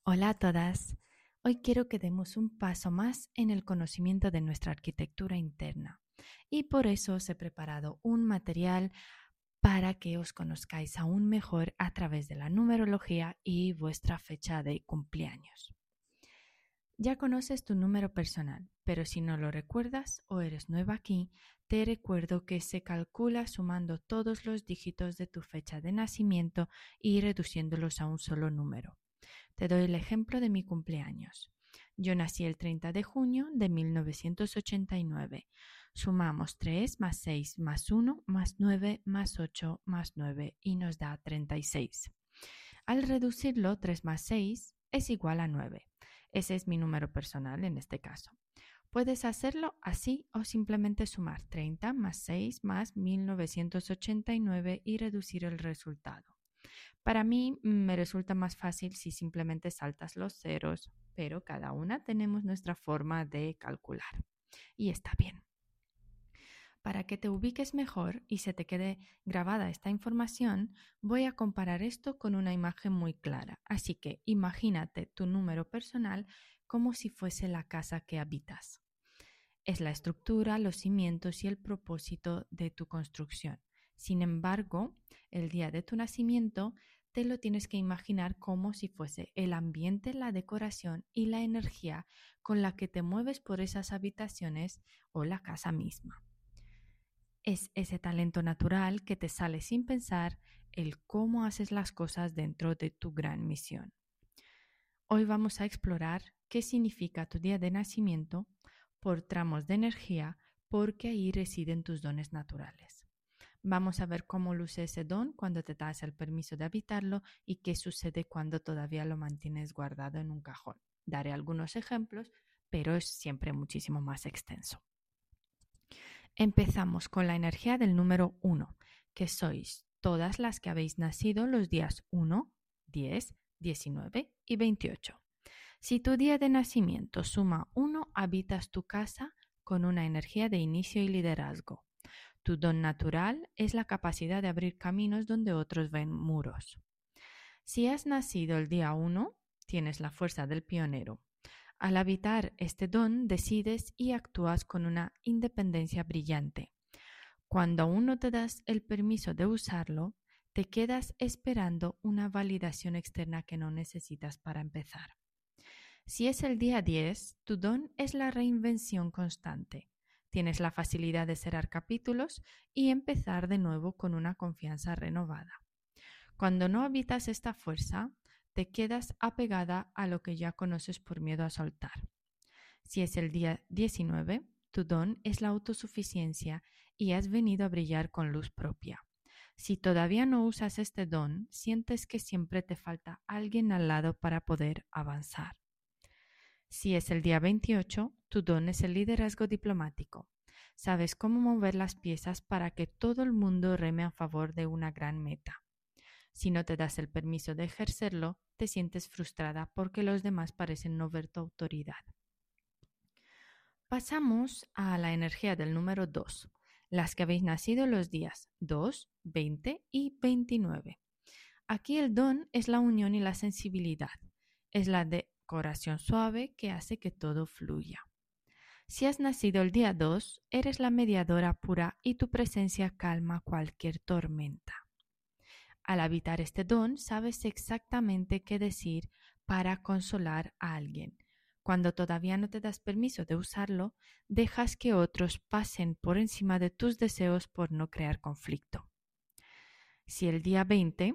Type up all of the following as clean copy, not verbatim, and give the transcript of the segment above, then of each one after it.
Hola a todas. Hoy quiero que demos un paso más en el conocimiento de nuestra arquitectura interna y por eso os he preparado un material para que os conozcáis aún mejor a través de la numerología y vuestra fecha de cumpleaños. Ya conoces tu número personal, pero si no lo recuerdas o eres nueva aquí, te recuerdo que se calcula sumando todos los dígitos de tu fecha de nacimiento y reduciéndolos a un solo número. Te doy el ejemplo de mi cumpleaños. Yo nací el 30 de junio de 1989. Sumamos 3 más 6 más 1 más 9 más 8 más 9 y nos da 36. Al reducirlo, 3 más 6 es igual a 9. Ese es mi número personal en este caso. Puedes hacerlo así o simplemente sumar 30 más 6 más 1989 y reducir el resultado. Para mí me resulta más fácil si simplemente saltas los ceros, pero cada una tenemos nuestra forma de calcular. Y está bien. Para que te ubiques mejor y se te quede grabada esta información, voy a comparar esto con una imagen muy clara. Así que imagínate tu número personal como si fuese la casa que habitas. Es la estructura, los cimientos y el propósito de tu construcción. Sin embargo, el día de tu nacimiento te lo tienes que imaginar como si fuese el ambiente, la decoración y la energía con la que te mueves por esas habitaciones o la casa misma. Es ese talento natural que te sale sin pensar el cómo haces las cosas dentro de tu gran misión. Hoy vamos a explorar qué significa tu día de nacimiento por tramos de energía, porque ahí residen tus dones naturales. Vamos a ver cómo luce ese don cuando te das el permiso de habitarlo y qué sucede cuando todavía lo mantienes guardado en un cajón. Daré algunos ejemplos, pero es siempre muchísimo más extenso. Empezamos con la energía del número 1, que sois todas las que habéis nacido los días 1, 10, 19 y 28. Si tu día de nacimiento suma 1, habitas tu casa con una energía de inicio y liderazgo. Tu don natural es la capacidad de abrir caminos donde otros ven muros. Si has nacido el día 1, tienes la fuerza del pionero. Al habitar este don, decides y actúas con una independencia brillante. Cuando aún no te das el permiso de usarlo, te quedas esperando una validación externa que no necesitas para empezar. Si es el día 10, tu don es la reinvención constante. Tienes la facilidad de cerrar capítulos y empezar de nuevo con una confianza renovada. Cuando no habitas esta fuerza, te quedas apegada a lo que ya conoces por miedo a soltar. Si es el día 19, tu don es la autosuficiencia y has venido a brillar con luz propia. Si todavía no usas este don, sientes que siempre te falta alguien al lado para poder avanzar. Si es el día 28, tu don es el liderazgo diplomático. Sabes cómo mover las piezas para que todo el mundo reme a favor de una gran meta. Si no te das el permiso de ejercerlo, te sientes frustrada porque los demás parecen no ver tu autoridad. Pasamos a la energía del número 2, las que habéis nacido los días 2, 20 y 29. Aquí el don es la unión y la sensibilidad. Es la decoración suave que hace que todo fluya. Si has nacido el día 2, eres la mediadora pura y tu presencia calma cualquier tormenta. Al habitar este don, sabes exactamente qué decir para consolar a alguien. Cuando todavía no te das permiso de usarlo, dejas que otros pasen por encima de tus deseos por no crear conflicto. Si es el día 20,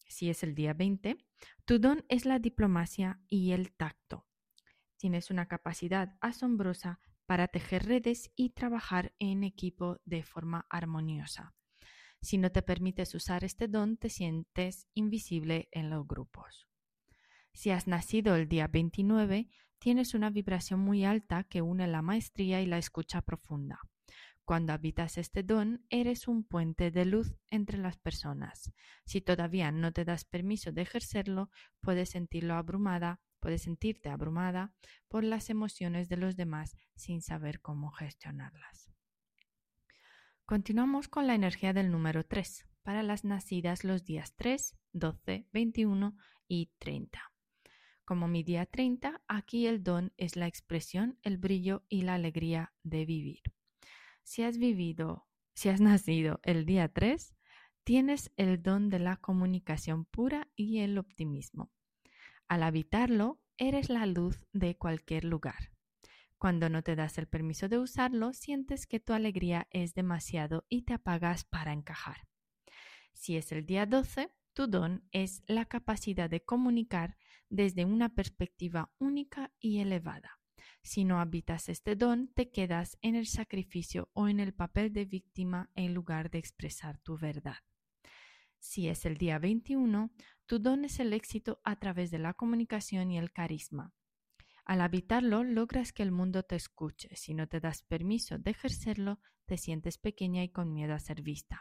tu don es la diplomacia y el tacto. Tienes una capacidad asombrosa para tejer redes y trabajar en equipo de forma armoniosa. Si no te permites usar este don, te sientes invisible en los grupos. Si has nacido el día 29, tienes una vibración muy alta que une la maestría y la escucha profunda. Cuando habitas este don, eres un puente de luz entre las personas. Si todavía no te das permiso de ejercerlo, puedes sentirte abrumada por las emociones de los demás sin saber cómo gestionarlas. Continuamos con la energía del número 3 para las nacidas los días 3, 12, 21 y 30. Como mi día 30, aquí el don es la expresión, el brillo y la alegría de vivir. Si has nacido el día 3, tienes el don de la comunicación pura y el optimismo. Al habitarlo, eres la luz de cualquier lugar. Cuando no te das el permiso de usarlo, sientes que tu alegría es demasiado y te apagas para encajar. Si es el día 12, tu don es la capacidad de comunicar desde una perspectiva única y elevada. Si no habitas este don, te quedas en el sacrificio o en el papel de víctima en lugar de expresar tu verdad. Si es el día 21, tu don es el éxito a través de la comunicación y el carisma. Al habitarlo, logras que el mundo te escuche. Si no te das permiso de ejercerlo, te sientes pequeña y con miedo a ser vista.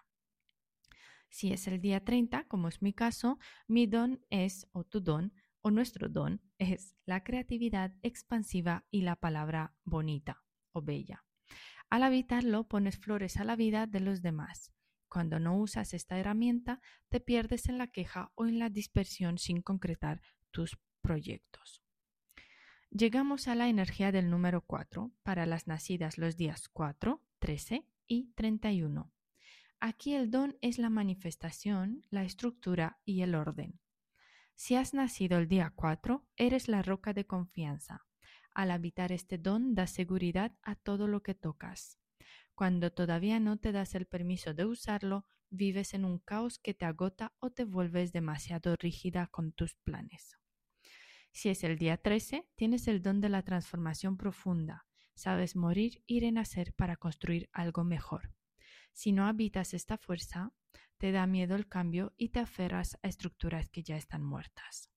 Si es el día 30, como es mi caso, mi don es, o tu don, o nuestro don, es la creatividad expansiva y la palabra bonita o bella. Al habitarlo, pones flores a la vida de los demás. Cuando no usas esta herramienta, te pierdes en la queja o en la dispersión sin concretar tus proyectos. Llegamos a la energía del número 4 para las nacidas los días 4, 13 y 31. Aquí el don es la manifestación, la estructura y el orden. Si has nacido el día 4, eres la roca de confianza. Al habitar este don, das seguridad a todo lo que tocas. Cuando todavía no te das el permiso de usarlo, vives en un caos que te agota o te vuelves demasiado rígida con tus planes. Si es el día 13, tienes el don de la transformación profunda. Sabes morir y renacer para construir algo mejor. Si no habitas esta fuerza, te da miedo el cambio y te aferras a estructuras que ya están muertas.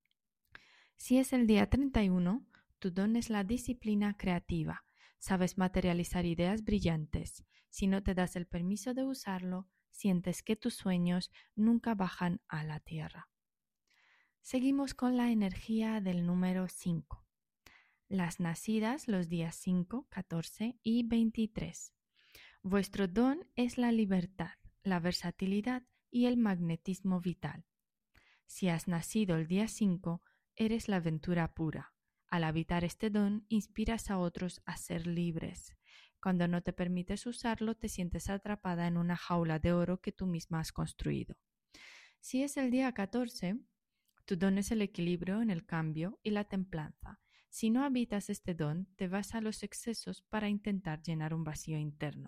Si es el día 31, tu don es la disciplina creativa. Sabes materializar ideas brillantes. Si no te das el permiso de usarlo, sientes que tus sueños nunca bajan a la tierra. Seguimos con la energía del número 5. Las nacidas los días 5, 14 y 23. Vuestro don es la libertad, la versatilidad y el magnetismo vital. Si has nacido el día 5, eres la aventura pura. Al habitar este don, inspiras a otros a ser libres. Cuando no te permites usarlo, te sientes atrapada en una jaula de oro que tú misma has construido. Si es el día 14, tu don es el equilibrio en el cambio y la templanza. Si no habitas este don, te vas a los excesos para intentar llenar un vacío interno.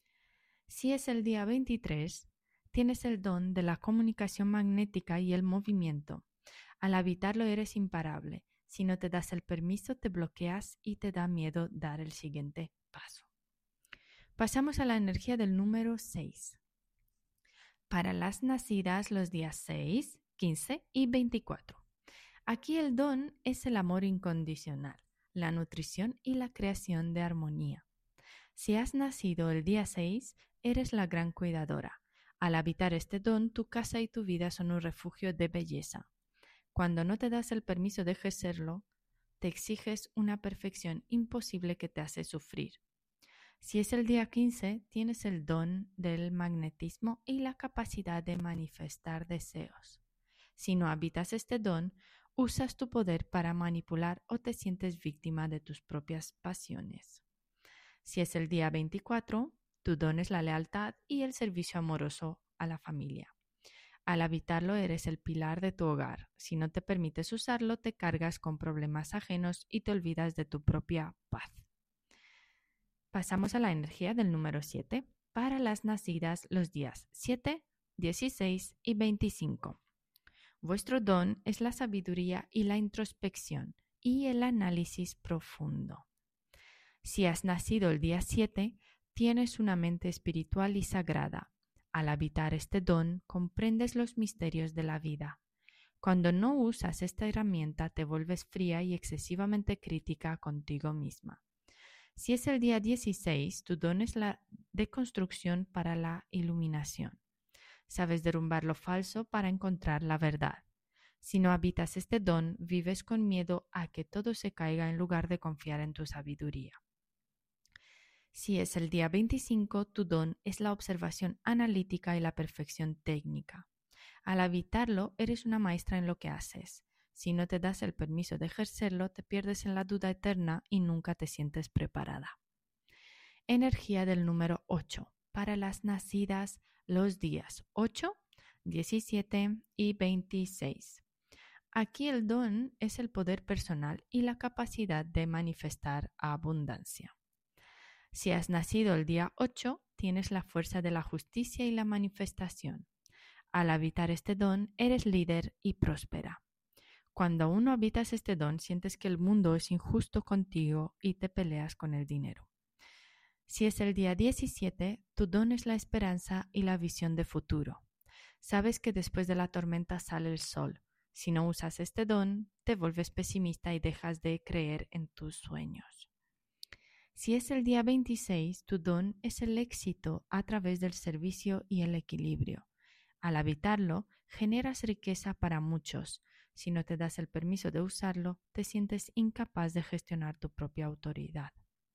Si es el día 23, tienes el don de la comunicación magnética y el movimiento. Al habitarlo eres imparable. Si no te das el permiso, te bloqueas y te da miedo dar el siguiente paso. Pasamos a la energía del número 6. Para las nacidas los días 6, 15 y 24. Aquí el don es el amor incondicional, la nutrición y la creación de armonía. Si has nacido el día 6, eres la gran cuidadora. Al habitar este don, tu casa y tu vida son un refugio de belleza. Cuando no te das el permiso de ejercerlo, te exiges una perfección imposible que te hace sufrir. Si es el día 15, tienes el don del magnetismo y la capacidad de manifestar deseos. Si no habitas este don, usas tu poder para manipular o te sientes víctima de tus propias pasiones. Si es el día 24, tu don es la lealtad y el servicio amoroso a la familia. Al habitarlo eres el pilar de tu hogar. Si no te permites usarlo, te cargas con problemas ajenos y te olvidas de tu propia paz. Pasamos a la energía del número 7 para las nacidas los días 7, 16 y 25. Vuestro don es la sabiduría y la introspección y el análisis profundo. Si has nacido el día 7, tienes una mente espiritual y sagrada. Al habitar este don, comprendes los misterios de la vida. Cuando no usas esta herramienta, te vuelves fría y excesivamente crítica contigo misma. Si es el día 16, tu don es la deconstrucción para la iluminación. Sabes derrumbar lo falso para encontrar la verdad. Si no habitas este don, vives con miedo a que todo se caiga en lugar de confiar en tu sabiduría. Si es el día 25, tu don es la observación analítica y la perfección técnica. Al habitarlo, eres una maestra en lo que haces. Si no te das el permiso de ejercerlo, te pierdes en la duda eterna y nunca te sientes preparada. Energía del número 8 para las nacidas los días 8, 17 y 26. Aquí el don es el poder personal y la capacidad de manifestar abundancia. Si has nacido el día 8, tienes la fuerza de la justicia y la manifestación. Al habitar este don, eres líder y próspera. Cuando aún no habitas este don, sientes que el mundo es injusto contigo y te peleas con el dinero. Si es el día 17, tu don es la esperanza y la visión de futuro. Sabes que después de la tormenta sale el sol. Si no usas este don, te vuelves pesimista y dejas de creer en tus sueños. Si es el día 26, tu don es el éxito a través del servicio y el equilibrio. Al habitarlo, generas riqueza para muchos. Si no te das el permiso de usarlo, te sientes incapaz de gestionar tu propia autoridad.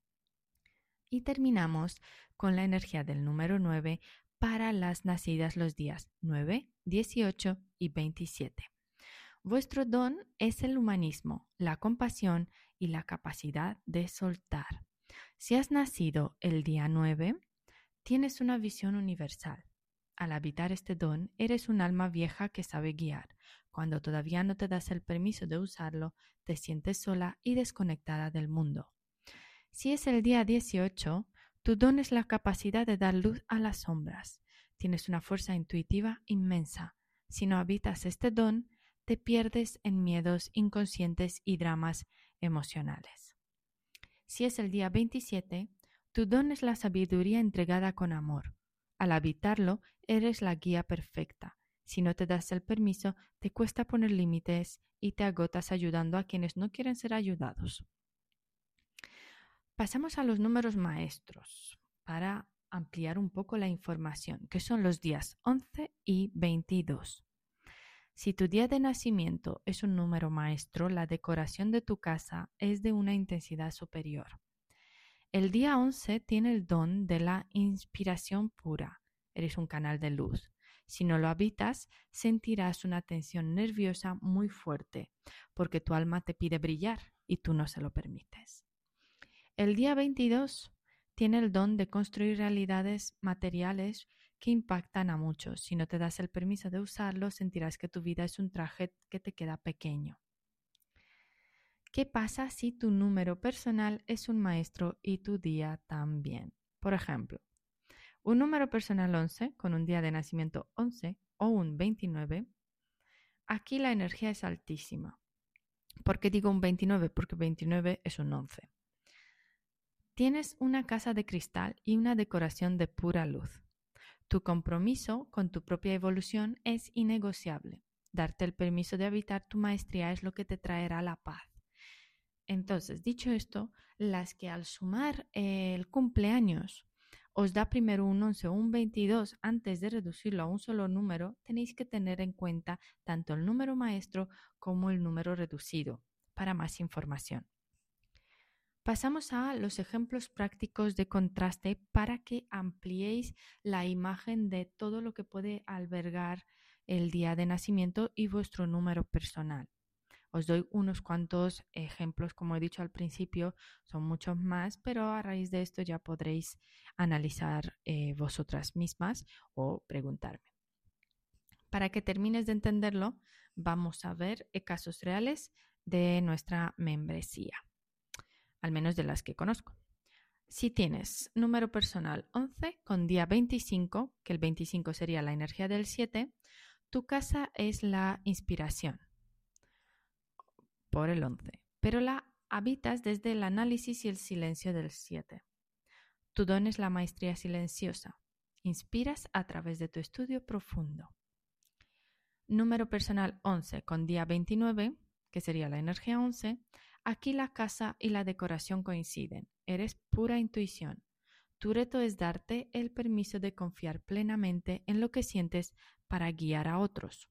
Y terminamos con la energía del número 9 para las nacidas los días 9, 18 y 27. Vuestro don es el humanismo, la compasión y la capacidad de soltar. Si has nacido el día 9, tienes una visión universal. Al habitar este don, eres un alma vieja que sabe guiar. Cuando todavía no te das el permiso de usarlo, te sientes sola y desconectada del mundo. Si es el día 18, tu don es la capacidad de dar luz a las sombras. Tienes una fuerza intuitiva inmensa. Si no habitas este don, te pierdes en miedos inconscientes y dramas emocionales. Si es el día 27, tu don es la sabiduría entregada con amor. Al habitarlo, eres la guía perfecta. Si no te das el permiso, te cuesta poner límites y te agotas ayudando a quienes no quieren ser ayudados. Pasamos a los números maestros para ampliar un poco la información, que son los días 11 y 22. Si tu día de nacimiento es un número maestro, la decoración de tu casa es de una intensidad superior. El día 11 tiene el don de la inspiración pura. Eres un canal de luz. Si no lo habitas, sentirás una tensión nerviosa muy fuerte, porque tu alma te pide brillar y tú no se lo permites. El día 22 tiene el don de construir realidades materiales que impactan a muchos. Si no te das el permiso de usarlo, sentirás que tu vida es un traje que te queda pequeño. ¿Qué pasa si tu número personal es un maestro y tu día también? Por ejemplo, un número personal 11 con un día de nacimiento 11 o un 29, aquí la energía es altísima. ¿Por qué digo un 29? Porque 29 es un 11. Tienes una casa de cristal y una decoración de pura luz. Tu compromiso con tu propia evolución es innegociable. Darte el permiso de habitar tu maestría es lo que te traerá la paz. Entonces, dicho esto, las que al sumar el cumpleaños os da primero un 11 o un 22 antes de reducirlo a un solo número, tenéis que tener en cuenta tanto el número maestro como el número reducido para más información. Pasamos a los ejemplos prácticos de contraste para que ampliéis la imagen de todo lo que puede albergar el día de nacimiento y vuestro número personal. Os doy unos cuantos ejemplos, como he dicho al principio, son muchos más, pero a raíz de esto ya podréis analizar vosotras mismas o preguntarme. Para que termines de entenderlo, vamos a ver casos reales de nuestra membresía, al menos de las que conozco. Si tienes número personal 11 con día 25, que el 25 sería la energía del 7, tu casa es la inspiración por el 11, pero la habitas desde el análisis y el silencio del 7. Tu don es la maestría silenciosa. Inspiras a través de tu estudio profundo. Número personal 11 con día 29, que sería la energía 11, aquí la casa y la decoración coinciden. Eres pura intuición. Tu reto es darte el permiso de confiar plenamente en lo que sientes para guiar a otros.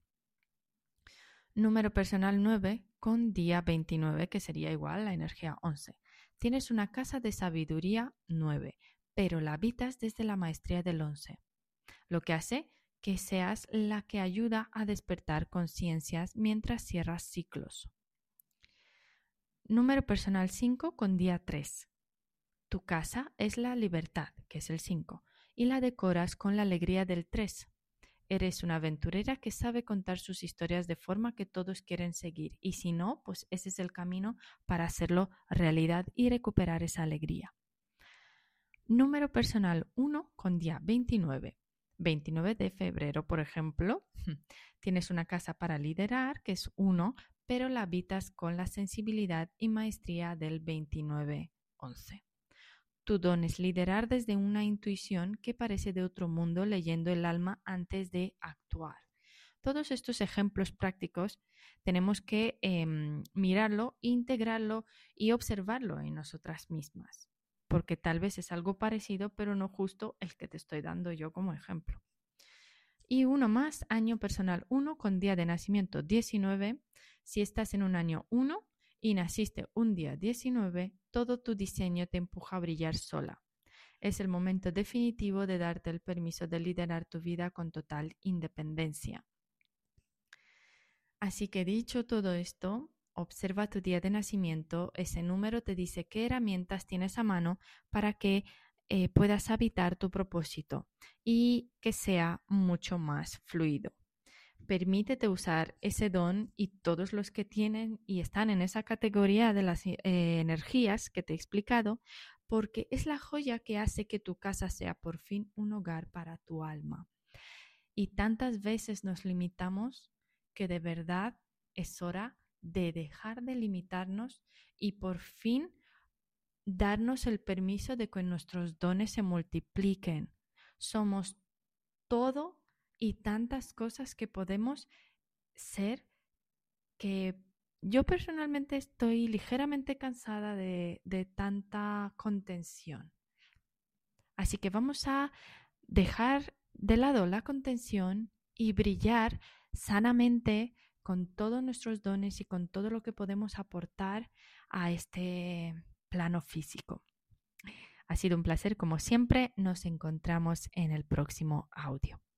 Número personal 9 con día 29, que sería igual la energía 11. Tienes una casa de sabiduría 9, pero la habitas desde la maestría del 11, lo que hace que seas la que ayuda a despertar conciencias mientras cierras ciclos. Número personal 5 con día 3. Tu casa es la libertad, que es el 5, y la decoras con la alegría del 3. Eres una aventurera que sabe contar sus historias de forma que todos quieren seguir, y si no, pues ese es el camino para hacerlo realidad y recuperar esa alegría. Número personal 1 con día 29. 29 de febrero, por ejemplo, tienes una casa para liderar, que es 1, pero la habitas con la sensibilidad y maestría del 29-11. Tu don es liderar desde una intuición que parece de otro mundo, leyendo el alma antes de actuar. Todos estos ejemplos prácticos tenemos que mirarlo, integrarlo y observarlo en nosotras mismas, porque tal vez es algo parecido, pero no justo el que te estoy dando yo como ejemplo. Y uno más, año personal 1 con día de nacimiento 19. Si estás en un año 1 y naciste un día 19, todo tu diseño te empuja a brillar sola. Es el momento definitivo de darte el permiso de liderar tu vida con total independencia. Así que dicho todo esto, observa tu día de nacimiento. Ese número te dice qué herramientas tienes a mano para que puedas habitar tu propósito y que sea mucho más fluido. Permítete usar ese don y todos los que tienen y están en esa categoría de las energías que te he explicado, porque es la joya que hace que tu casa sea por fin un hogar para tu alma. Y tantas veces nos limitamos que de verdad es hora de dejar de limitarnos y por fin darnos el permiso de que nuestros dones se multipliquen. Somos todo y tantas cosas que podemos ser, que yo personalmente estoy ligeramente cansada de tanta contención. Así que vamos a dejar de lado la contención y brillar sanamente con todos nuestros dones y con todo lo que podemos aportar a este plano físico. Ha sido un placer como siempre. Nos encontramos en el próximo audio.